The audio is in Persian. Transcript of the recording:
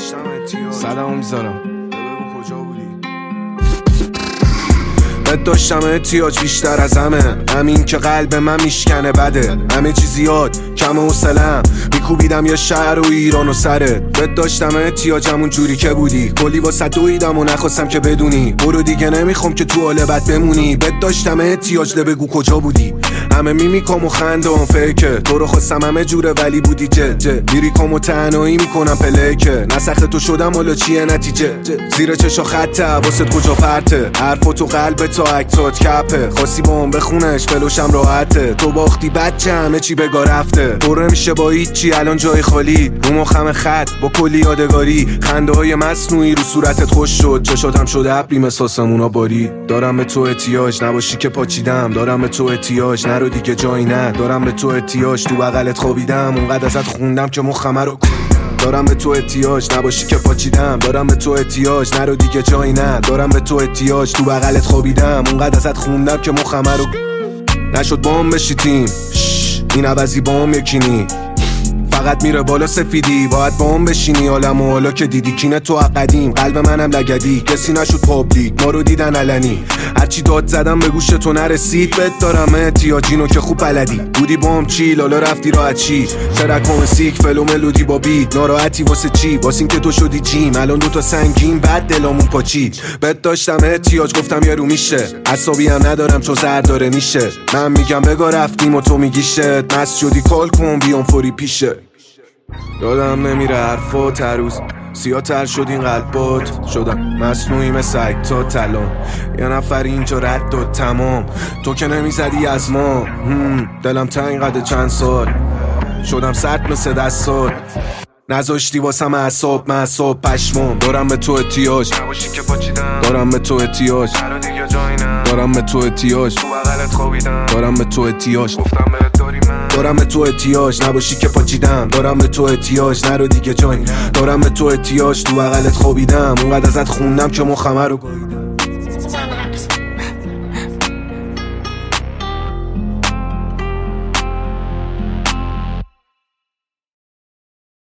صدمو میذارم کجا بودی؟ بهت داشتم احتیاج بیشتر از همین که قلب من میشکنه بده. همه چی زیاد کم حوصله‌ام، میکوبیدم یه شهر و ایران و سرت. بهت داشتم احتیاج همون جوری که بودی، کلی واسه دویدم و نخواستم که بدونی. برو دیگه نمیخوام که تو حال بد بمونی. بهت داشتم احتیاج ده بگو کجا بودی. همه میمیکام و خندم فیکه، تو رو خواستم همه جوره ولی بودی جه لیریکام و تنهایی میکنم پلیکه. نسخت تو شدم حالا چیه نتیجه؟ زیر چشا خطه واسط کجا پرته، حرفا تو قلب تا اکتات کپه. خواستی با هم بخونش فلوشم راحته، تو باختی بچه همه چی بگا رفته. پر نمیشه با هیچی الان جای خالی، رو مخم خط با کلی یادگاری. خنده های مصنوعی رو صورتت خوش شد، چشاتم شده ابری مثل سمونا باری. دارم به تو احتیاج نباشی که پاچیدم، دارم به تو احتیاج نرو دیگه جایی نه. دارم به تو احتیاج تو بغلت خوابیدم، اونقدر ازت خوندم که مخم رو دارم به تو احتیاج نباشی که پاچیدم، دارم به تو احتیاج نرو دیگه جایی نه. دارم به تو احتیاج تو بغلت خوابیدم، اونقدر ازت خوندم که مخم رو نشد با هم بشی تیم. این عوضی با هم یکینی، فقط میره بالا سفیدی. باید با هم بشینی عالم و حالا که دیدی کینه تو قدیم. قلب منم لگدی کسی نشد پابلیک، ما رو دیدن علنی. هرچی داد زدم به گوش تو نرسید. بهت دارم احتیاجینو که خوب بلدی. بودی با هم چی لالا رفتی راحت چی؟ ترک موسیک فلو ملودی با بیت. ناراحتی واسه چی؟ واسه این که تو شدی جیم. الان دوتا سنگین بعد دلامون پاچید. بهت داشتم احتیاج گفتم یه رو میشه. عصبی هم ندارم چون زرد داره میشه. من میگم بگا رفتیم و تو میگی شت. مست شدی کال کن بیام فوری پیشه. یادم نمیره حرفات هر روز سیاه تر شد این قلبات. شدم مصنوعی مثل اکتات الان. یه نفر اینجا رد داد تمام، تو که نمیزدی از ما. دلم تنگ قد چند سال، شدم سرد مثل دستات. نذاشتی واسم اعصاب معصاب پشمام. دارم به تو احتیاج نباشی که پاچیدم، دارم به تو احتیاج نرو دیگه جایی نه. دارم به تو احتیاج تو بغلت خوابیدم، دارم به تو احتیاج گفتم بهت داری من. دارم به تو احتیاج نباشی که پاچیدم، دارم به تو احتیاج نرو دیگه جایی. دارم به تو احتیاج تو بغلت خوابیدم، اونقدر ازت خوندم که مخم رو